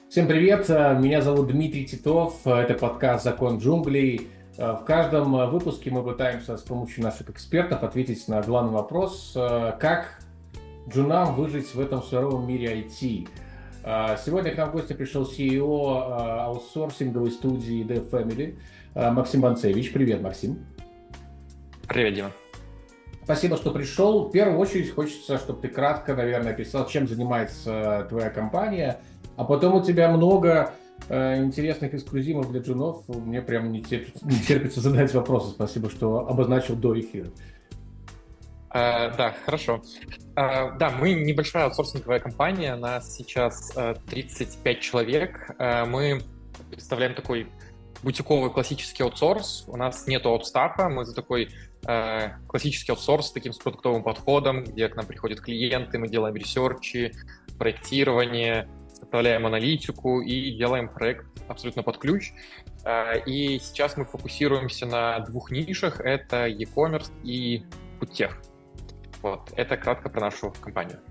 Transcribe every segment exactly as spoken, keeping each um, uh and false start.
Всем привет, меня зовут Дмитрий Титов, это подкаст «Закон джунглей». В каждом выпуске мы пытаемся с помощью наших экспертов ответить на главный вопрос, как джунам выжить в этом суровом мире ай ти. Сегодня к нам в гости пришел си и о аутсорсинговой студии Dev Family Максим Банцевич. Привет, Максим. Привет, Дима. Спасибо, что пришел. В первую очередь хочется, чтобы ты кратко, наверное, описал, чем занимается твоя компания. А потом у тебя много э, интересных эксклюзивов для джунов. Мне прям не терпится, не терпится задать вопросы. Спасибо, что обозначил до эфира. Uh, да, хорошо. Uh, да, мы небольшая аутсорсинговая компания. Нас сейчас uh, тридцать пять человек. Uh, мы представляем такой бутиковый классический аутсорс. У нас нет аутстафа. Мы за такой uh, классический аутсорс с таким с продуктовым подходом, где к нам приходят клиенты, мы делаем ресерчи, проектирование, составляем аналитику и делаем проект абсолютно под ключ. И сейчас мы фокусируемся на двух нишах. Это e-commerce и фудтех. Вот. Это кратко про нашу компанию.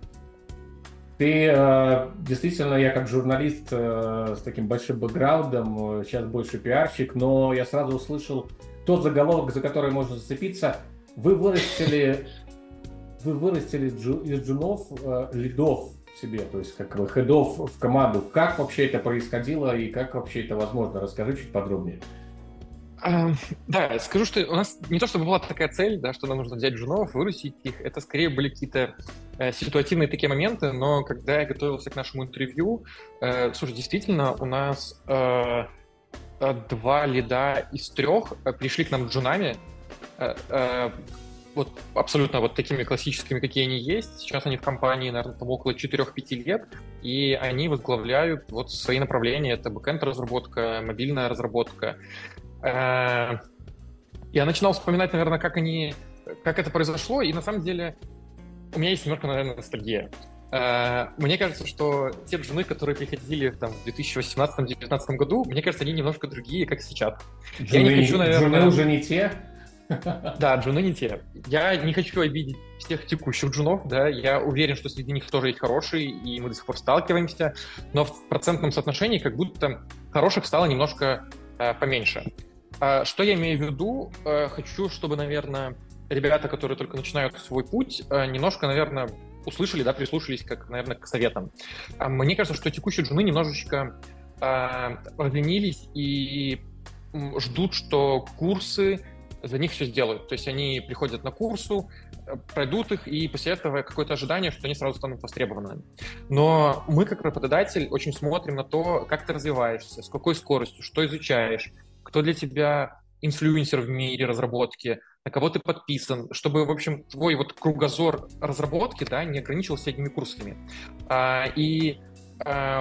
Ты действительно, я как журналист с таким большим бэкграундом, сейчас больше пиарщик, но я сразу услышал тот заголовок, за который можно зацепиться. Вы вырастили, вы вырастили из джунов лидов себе, то есть как бы хедов в команду. Как вообще это происходило и как вообще это возможно? Расскажи чуть подробнее. Uh, да, скажу, что у нас не то чтобы была такая цель, да, что нам нужно взять джунов, вырастить их, это скорее были какие-то э, ситуативные такие моменты, но когда я готовился к нашему интервью, э, слушай, действительно, у нас э, два лида из трех пришли к нам джунами, э, э, вот абсолютно вот такими классическими, какие они есть. Сейчас они в компании, наверное, там около четыре-пять лет, и они возглавляют вот свои направления. Это бэкэнд-разработка, мобильная разработка. Я начинал вспоминать, наверное, как они, как это произошло, и на самом деле у меня есть немножко, наверное, ностальгия. Мне кажется, что те джуны, которые приходили там, в две тысячи восемнадцатом - две тысячи девятнадцатом году, мне кажется, они немножко другие, как сейчас. Джуны, я не хочу, наверное... Джуны уже не те? Да, джуны не те. Я не хочу обидеть всех текущих джунов, да, я уверен, что среди них тоже есть хорошие, и мы до сих пор сталкиваемся, но в процентном соотношении как будто хороших стало немножко э, поменьше. Э, что я имею в виду? Э, хочу, чтобы, наверное, ребята, которые только начинают свой путь, э, немножко, наверное, услышали, да, прислушались, как, наверное, к советам. Э, мне кажется, что текущие джуны немножечко э, разленились и ждут, что курсы за них все сделают. То есть они приходят на курсу, пройдут их, и после этого какое-то ожидание, что они сразу станут востребованными. Но мы, как работодатель, очень смотрим на то, как ты развиваешься, с какой скоростью, что изучаешь, кто для тебя инфлюенсер в мире разработки, на кого ты подписан, чтобы, в общем, твой вот кругозор разработки, да, не ограничивался одними курсами. А, и а,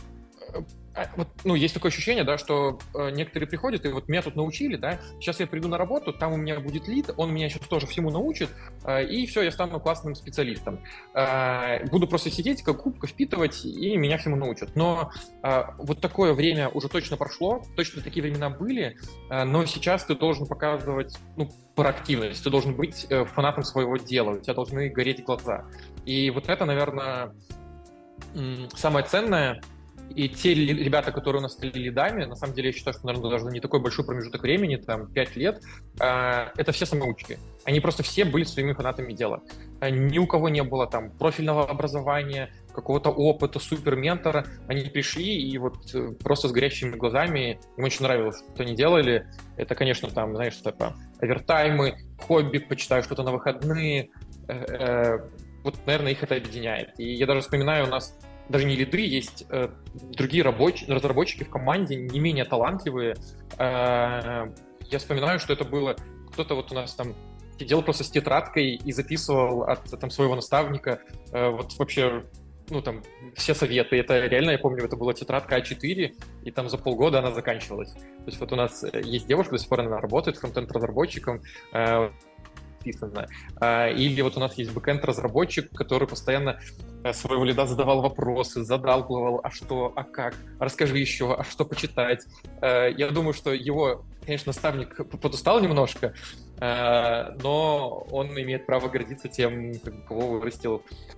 Вот, ну, есть такое ощущение, да, что э, некоторые приходят, и вот меня тут научили, да, сейчас я приду на работу, там у меня будет лид, он меня сейчас тоже всему научит, э, и все, я стану классным специалистом. Э, буду просто сидеть, как губка, впитывать, и меня всему научат. Но э, вот такое время уже точно прошло, точно такие времена были, э, но сейчас ты должен показывать, ну, проактивность, ты должен быть э, фанатом своего дела, у тебя должны гореть глаза. И вот это, наверное, м- самое ценное. И те ребята, которые у нас стали лидами, на самом деле я считаю, что, наверное, даже не такой большой промежуток времени, там, пять лет, э, это все самоучки. Они просто все были своими фанатами дела. Ни у кого не было там профильного образования, какого-то опыта, суперментора. Они пришли и вот просто с горящими глазами, им очень нравилось, что они делали. Это, конечно, там, знаешь, типа овертаймы, хобби, почитаю что-то на выходные. Э, э, вот, наверное, их это объединяет. И я даже вспоминаю, у нас даже не лиды, есть э, другие рабочие, разработчики в команде, не менее талантливые. Э, я вспоминаю, что это было... Кто-то вот у нас там сидел просто с тетрадкой и записывал от там, своего наставника э, вот вообще, ну там, все советы. Это реально, я помню, это была тетрадка а четыре, и там за полгода она заканчивалась. То есть вот у нас есть девушка, до сих пор она работает фронтенд-разработчиком, э, написано. Или вот у нас есть бэкэнд-разработчик, который постоянно своего лида задавал вопросы, задалбывал, а что, а как, расскажи еще, а что почитать. Я думаю, что его, конечно, наставник подустал немножко, но он имеет право гордиться тем, кого вырастил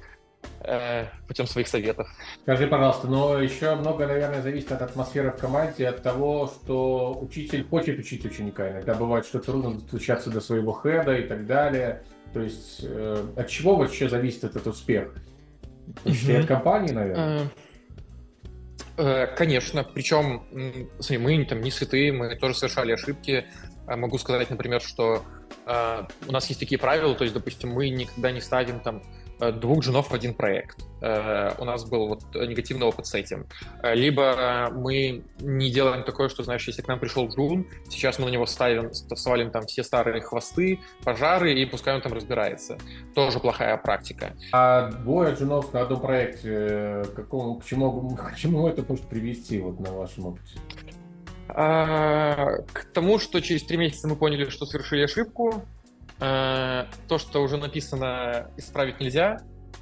э, путем своих советов. Скажи, пожалуйста, но еще много, наверное, зависит от атмосферы в команде, от того, что учитель хочет учить ученика. Иногда бывает, что трудно достучаться до своего хеда и так далее. То есть э, от чего вообще зависит этот успех? Почти Мгм. от компании, наверное? Э, Конечно, причем, м, смотри, мы там не святые, мы тоже совершали ошибки. А Могу сказать, например, что э, у нас есть такие правила, то есть, допустим, мы никогда не ставим там э, двух джунов в один проект. Э, У нас был вот негативный опыт с этим. Э, Либо мы не делаем такое, что, знаешь, если к нам пришел джун, сейчас мы на него ставим, свалим там все старые хвосты, пожары, и пускай он там разбирается. Тоже плохая практика. А двое джунов на одном проекте, э, к какому, к чему, к чему это может привести вот на вашем опыте? А, К тому, что через три месяца мы поняли, что совершили ошибку. А, То, что уже написано, исправить нельзя.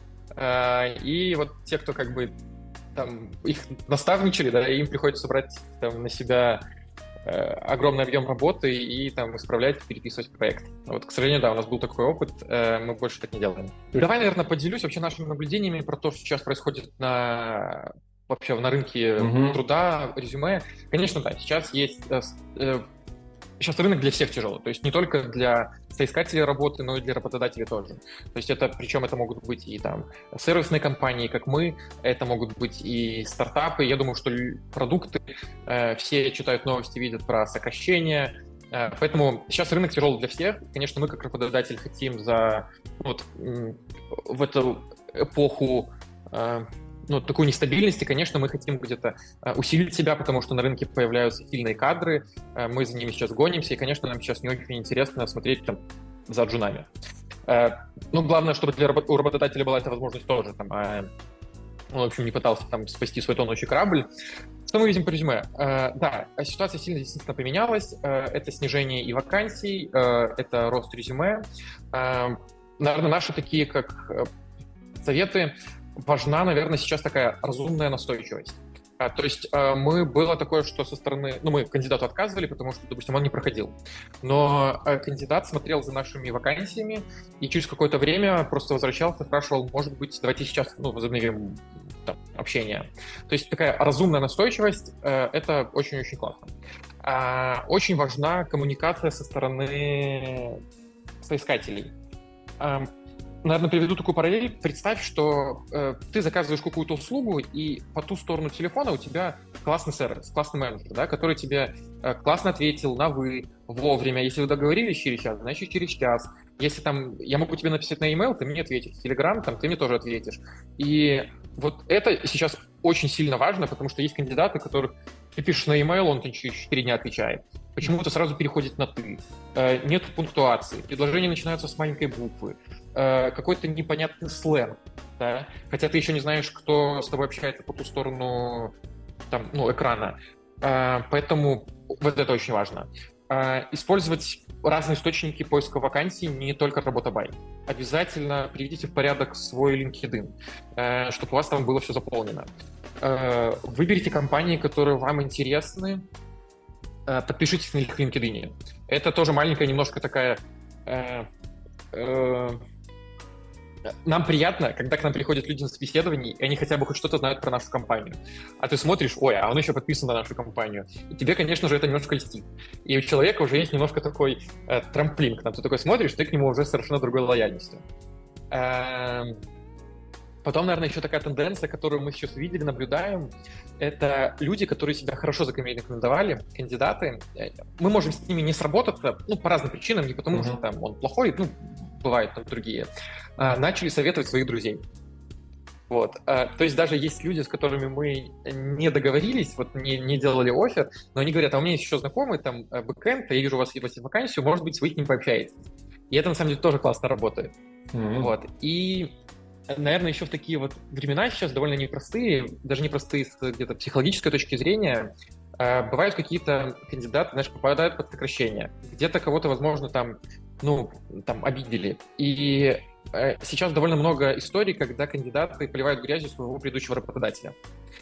А, И вот те, кто как бы там их наставничали, да, им приходится брать там на себя э, огромный объем работы и там исправлять, переписывать проект. Вот, к сожалению, да, у нас был такой опыт, э, мы больше так не делаем. Давай, наверное, поделюсь вообще нашими наблюдениями про то, что сейчас происходит на вообще на рынке Мгм. труда, резюме. Конечно, да, сейчас есть э, с- э, сейчас рынок для всех тяжелый, то есть не только для соискателей работы, но и для работодателей тоже. То есть это, причем это могут быть и там сервисные компании, как мы, это могут быть и стартапы. Я думаю, что лю- продукты, э, все читают новости, видят про сокращения. Э, Поэтому сейчас рынок тяжелый для всех. Конечно, мы как работодатель хотим за ну, вот, м, в эту эпоху э, ну, такой нестабильности, конечно, мы хотим где-то э, усилить себя, потому что на рынке появляются сильные кадры, э, мы за ними сейчас гонимся, и, конечно, нам сейчас не очень интересно смотреть там за джунами. Э, Ну, главное, чтобы для рабо- у работодателя была эта возможность тоже, там, а он, в общем, не пытался там спасти свой тонущий корабль. Что мы видим по резюме? Э, Да, ситуация сильно действительно поменялась. Э, Это снижение и вакансий, э, это рост резюме. Э, Наверное, наши такие, как э, советы, важна, наверное, сейчас такая разумная настойчивость. А, то есть э, мы было такое, что со стороны, ну мы кандидату отказывали, потому что, допустим, он не проходил. Но э, кандидат смотрел за нашими вакансиями и через какое-то время просто возвращался, спрашивал, может быть, давайте сейчас, ну, возобновим там, общение. То есть такая разумная настойчивость, э, это очень-очень классно. А, очень важна коммуникация со стороны соискателей. Ам, Наверное, приведу такую параллель. Представь, что э, ты заказываешь какую-то услугу, и по ту сторону телефона у тебя классный сервис, классный менеджер, да, который тебе э, классно ответил на «вы», вовремя. Если вы договорились через час, значит через час. Если там я могу тебе написать на e-mail, ты мне ответишь. В Telegram, там, ты мне тоже ответишь. И вот это сейчас очень сильно важно, потому что есть кандидаты, которых ты пишешь на e-mail, он тебе через четыре дня отвечает. Почему-то сразу переходит на «ты». Э, нет пунктуации. Предложения начинаются с маленькой буквы. Э, какой-то непонятный сленг, да? Хотя ты еще не знаешь, кто с тобой общается по ту сторону там, ну, экрана. Э, поэтому вот это очень важно. Э, использовать разные источники поиска вакансий, не только Работабай. Обязательно приведите в порядок свой LinkedIn, э, чтобы у вас там было все заполнено. Э, выберите компании, которые вам интересны, э, подпишитесь на них в LinkedIn. Это тоже маленькая немножко такая... э, э, Нам приятно, когда к нам приходят люди на собеседование, и они хотя бы хоть что-то знают про нашу компанию. А ты смотришь, ой, а он еще подписан на нашу компанию. И тебе, конечно же, это немножко льстит. И у человека уже есть немножко такой э, трамплин к нам. Ты такой смотришь, ты к нему уже совершенно другой лояльностью. Эм, Потом, наверное, еще такая тенденция, которую мы сейчас увидели, наблюдаем, это люди, которые себя хорошо зарекомендовали, кандидаты. Э, Мы можем с ними не сработаться, ну, по разным причинам, не потому Мгм. что там он плохой, ну, бывают там другие, а, начали советовать своих друзей. Вот. А, То есть даже есть люди, с которыми мы не договорились, вот не, не делали оффер, но они говорят, а у меня есть еще знакомый, там, э, бэкэнд, я вижу у вас, у вас есть вакансию, может быть, вы с ним пообщаетесь. И это, на самом деле, тоже классно работает. Мгм. Вот. И, наверное, еще в такие вот времена сейчас довольно непростые, даже непростые с где-то психологической точки зрения, э, бывают какие-то кандидаты, знаешь, попадают под сокращение. Где-то кого-то, возможно, там, ну, там, обидели. И э, сейчас довольно много историй, когда кандидаты поливают грязью своего предыдущего работодателя.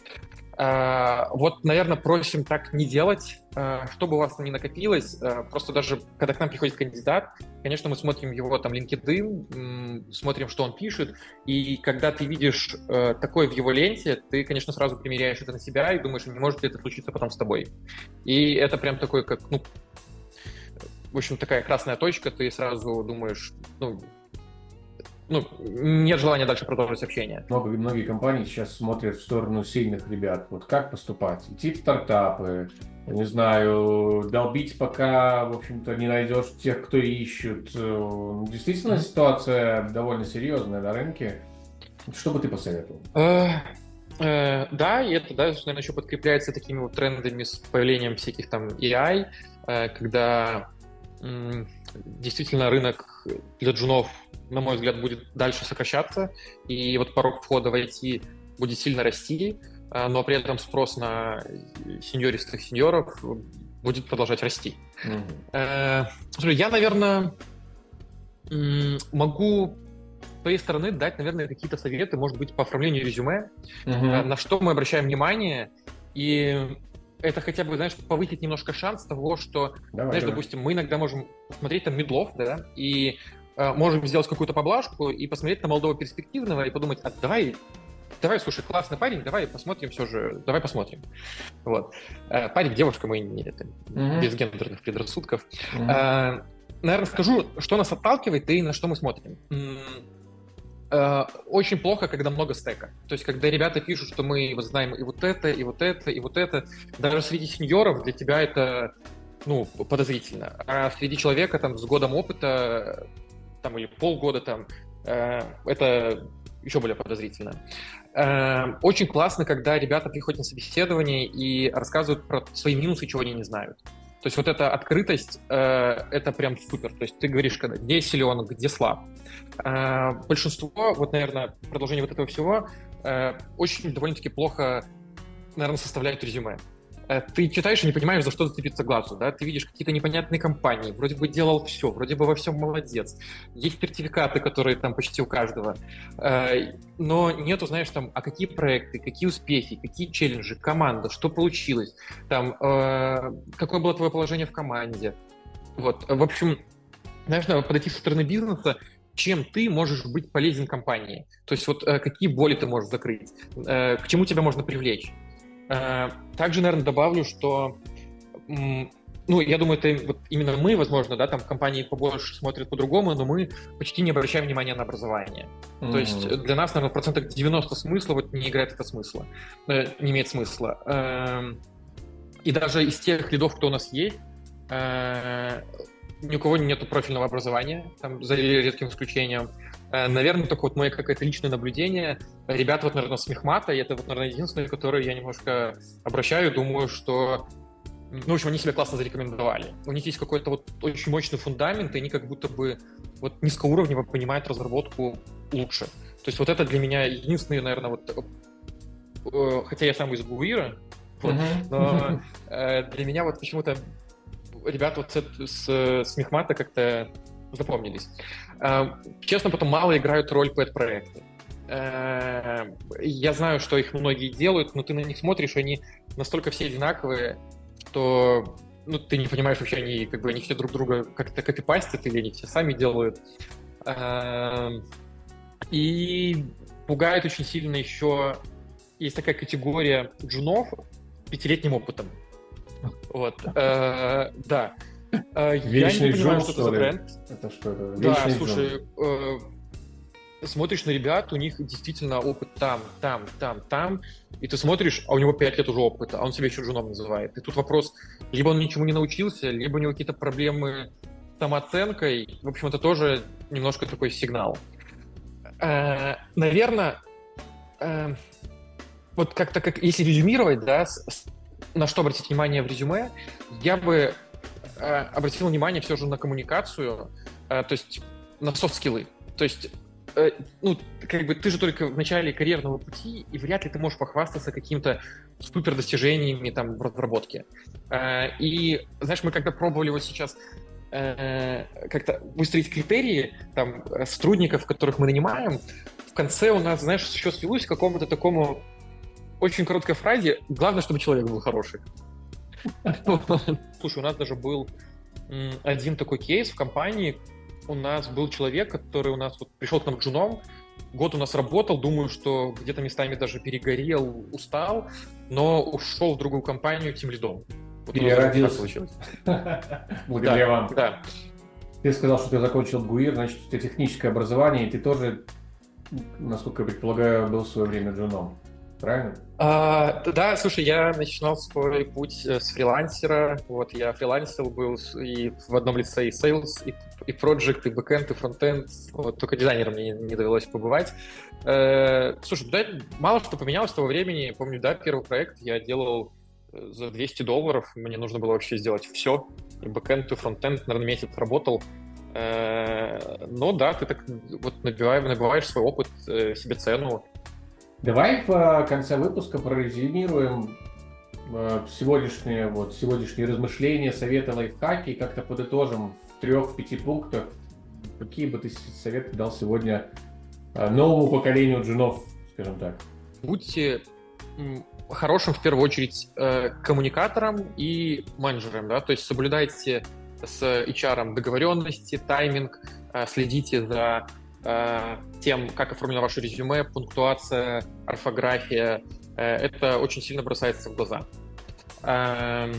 Э, Вот, наверное, просим так не делать, э, чтобы у вас ни накопилось. Э, Просто даже, когда к нам приходит кандидат, конечно, мы смотрим его там LinkedIn, смотрим, что он пишет, и когда ты видишь э, такое в его ленте, ты, конечно, сразу примеряешь это на себя и думаешь, не может ли это случиться потом с тобой. И это прям такой, как, ну, в общем, такая красная точка, ты сразу думаешь, ну, ну, нет желания дальше продолжить общение. Много, многие компании сейчас смотрят в сторону сильных ребят. Вот как поступать? Идти в стартапы, не знаю, долбить, пока, в общем-то, не найдешь тех, кто ищут. Действительно, ситуация довольно серьезная на рынке. Что бы ты посоветовал? Да, и это, да, наверное, еще подкрепляется такими вот трендами с появлением всяких там эй ай, когда действительно рынок для джунов, на мой взгляд, будет дальше сокращаться, и вот порог входа в ай ти будет сильно расти, но при этом спрос на сеньористых сеньоров будет продолжать расти. Mm-hmm. Слушай, я, наверное, могу с твоей стороны дать, наверное, какие-то советы, может быть, по оформлению резюме, mm-hmm. на что мы обращаем внимание, и это хотя бы, знаешь, повысить немножко шанс того, что, давай, знаешь, давай. Допустим, мы иногда можем посмотреть там мидлов, да, и э, можем сделать какую-то поблажку и посмотреть на молодого перспективного и подумать, а давай, давай, слушай, классный парень, давай посмотрим все же, давай посмотрим. Вот. Э, парень, девушка, мы не это, mm-hmm. без гендерных предрассудков. Mm-hmm. Э, наверное, скажу, что нас отталкивает и на что мы смотрим. Очень плохо, когда много стека. То есть, когда ребята пишут, что мы вот знаем и вот это, и вот это, и вот это, даже среди сеньоров для тебя это, ну, подозрительно. А среди человека там с годом опыта, там, или полгода там, это еще более подозрительно. Очень классно, когда ребята приходят на собеседование и рассказывают про свои минусы, чего они не знают. То есть вот эта открытость, э, это прям супер. То есть ты говоришь, когда, где силен, где слаб. Э, большинство, вот, наверное, продолжение вот этого всего, э, очень довольно-таки плохо, наверное, составляют резюме. Э, ты читаешь и не понимаешь, за что зацепиться глазу, да? Ты видишь какие-то непонятные компании, вроде бы делал все, вроде бы во всем молодец. Есть сертификаты, которые там почти у каждого. Э, но нету, знаешь, там, а какие проекты, какие успехи, какие челленджи, команда, что получилось, там, э, какое было твое положение в команде. Вот, в общем, знаешь, надо подойти со стороны бизнеса, чем ты можешь быть полезен компании. То есть вот э, какие боли ты можешь закрыть, э, к чему тебя можно привлечь. Э, также, наверное, добавлю, что ну, я думаю, это вот именно мы, возможно, да, там компании побольше смотрят по-другому, но мы почти не обращаем внимания на образование. Mm-hmm. То есть для нас, наверное, в процентах девяносто смысла вот не играет это смысла, э, не имеет смысла. Э, и даже из тех лидов, кто у нас есть, э, ни у кого нету профильного образования, там, за редким исключением. Э, наверное, только вот мое какое-то личное наблюдение. Ребята, вот, наверное, с Мехмата, и это, вот, наверное, единственное, которое я немножко обращаю, думаю, что ну, в общем, они себя классно зарекомендовали. У них есть какой-то вот очень мощный фундамент, и они как будто бы вот низкоуровнево понимают разработку лучше. То есть вот это для меня единственный, наверное, вот... Э, хотя я сам из Гуира, вот, uh-huh. но э, для меня вот почему-то ребята вот с, с, с Мехмата как-то запомнились. Э, честно, потом мало играют роль пэт-проекты. Э, я знаю, что их многие делают, но ты на них смотришь, они настолько все одинаковые, что ну, ты не понимаешь вообще, они как бы они все друг друга как-то копипастят или они все сами делают. И пугает очень сильно еще есть такая категория джунов с пятилетним опытом. Вот. Да. Я не понимаю, что это за бренд. Это что это? Да, слушай, смотришь на ребят, у них действительно опыт там, там, там, там, и ты смотришь, а у него пять лет уже опыта, а он себя еще джуном называет. И тут вопрос, либо он ничему не научился, либо у него какие-то проблемы с самооценкой. В общем, это тоже немножко такой сигнал. Э, наверное, э, вот как-то, как, если резюмировать, да, с, с, на что обратить внимание в резюме, я бы э, обратил внимание все же на коммуникацию, э, то есть на софт-скиллы. То есть ну, как бы ты же только в начале карьерного пути, и вряд ли ты можешь похвастаться какими-то супер достижениями там в разработке. И, знаешь, мы когда пробовали вот сейчас как-то выстроить критерии там сотрудников, которых мы нанимаем, в конце у нас, знаешь, еще свелось к какому-то такому очень короткой фразе: главное, чтобы человек был хороший. Слушай, у нас даже был один такой кейс в компании, у нас был человек, который у нас вот пришел к нам джуном, год у нас работал, думаю, что где-то местами даже перегорел, устал, но ушел в другую компанию тимлидом. Вот у нас даже так Переродился. получилось. Благодаря Да, вам. да. Ты сказал, что ты закончил ГУИР, значит, у тебя техническое образование, и ты тоже, насколько я предполагаю, был в свое время джуном. Правильно? А, да, слушай, я начинал свой путь э, с фрилансера. Вот я фрилансил, был с- и в одном лице и sales, и, и project, и backend, и frontend. Вот только дизайнером мне не, не довелось побывать. Э, слушай, да, мало что поменялось с того времени. Помню, да, первый проект я делал э, за двести долларов. Мне нужно было вообще сделать все. И backend, и frontend, наверное, месяц работал. Э, но да, ты так вот набиваешь, набиваешь свой опыт, э, себе цену. Давай в э, конце выпуска прорезюмируем э, сегодняшние, вот, сегодняшние размышления, советы, лайфхаки, и как-то подытожим в трех-пяти пунктах, какие бы ты советы дал сегодня э, новому поколению джунов, скажем так. Будьте м, хорошим, в первую очередь, э, коммуникатором и менеджером, да, то есть соблюдайте с эйч ар договоренности, тайминг, э, следите за э, тем, как оформлено ваше резюме, пунктуация, орфография. Э, это очень сильно бросается в глаза. Эм,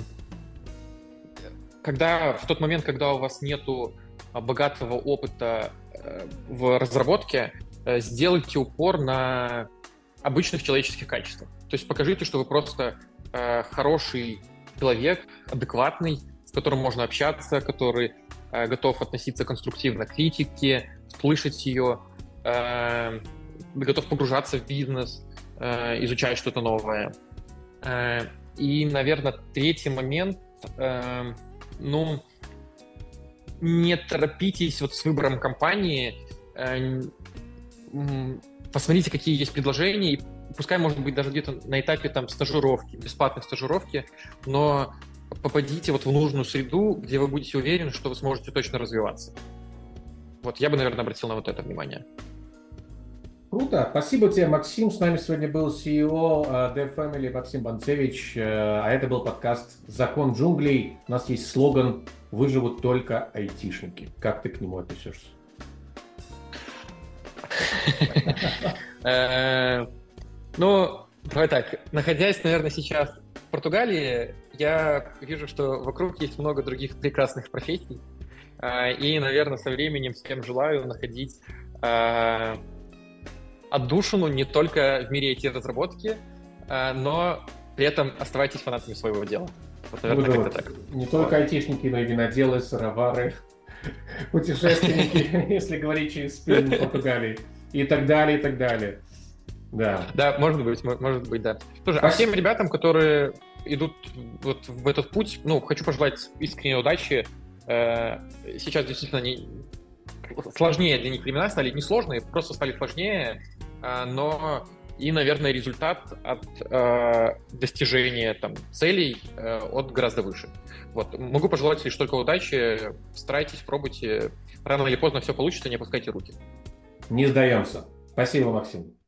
когда в тот момент, когда у вас нету а, богатого опыта э, в разработке, э, сделайте упор на обычных человеческих качествах. То есть покажите, что вы просто э, хороший человек, адекватный, с которым можно общаться, который э, готов относиться конструктивно к критике, слышать ее, э, готов погружаться в бизнес, э, изучать что-то новое. Э, и, наверное, третий момент, э, ну, не торопитесь вот с выбором компании, э, м, посмотрите, какие есть предложения, и пускай, может быть, даже где-то на этапе там стажировки, бесплатной стажировки, но попадите вот в нужную среду, где вы будете уверены, что вы сможете точно развиваться. Вот я бы, наверное, обратил на вот это внимание. Круто. Спасибо тебе, Максим. С нами сегодня был си и о э, Dev Family Максим Банцевич. Э, А это был подкаст «Закон джунглей». У нас есть слоган «Выживут только айтишники». Как ты к нему отнесешься? Э, Ну, давай так, находясь, наверное, сейчас в Португалии, я вижу, что вокруг есть много других прекрасных профессий, э, и, наверное, со временем всем желаю находить э, отдушину не только в мире ай ти-разработки, э, но при этом оставайтесь фанатами своего дела. Вот, наверное, Выживут как-то так. не только айтишники, но и виноделы, сыровары, путешественники, если говорить через спину Португалии, и так далее, и так далее. Да. Да, может быть, мо- может быть, да. Слушай, а всем ребятам, которые идут вот в этот путь, ну, хочу пожелать искренней удачи. Э, Сейчас действительно не... сложнее для них времена стали, не сложные, просто стали сложнее, э, но и, наверное, результат от э, достижения там, целей э, от гораздо выше. Вот. Могу пожелать лишь только удачи, старайтесь, пробуйте, рано или поздно все получится, не опускайте руки. Не сдаемся. Спасибо, Максим.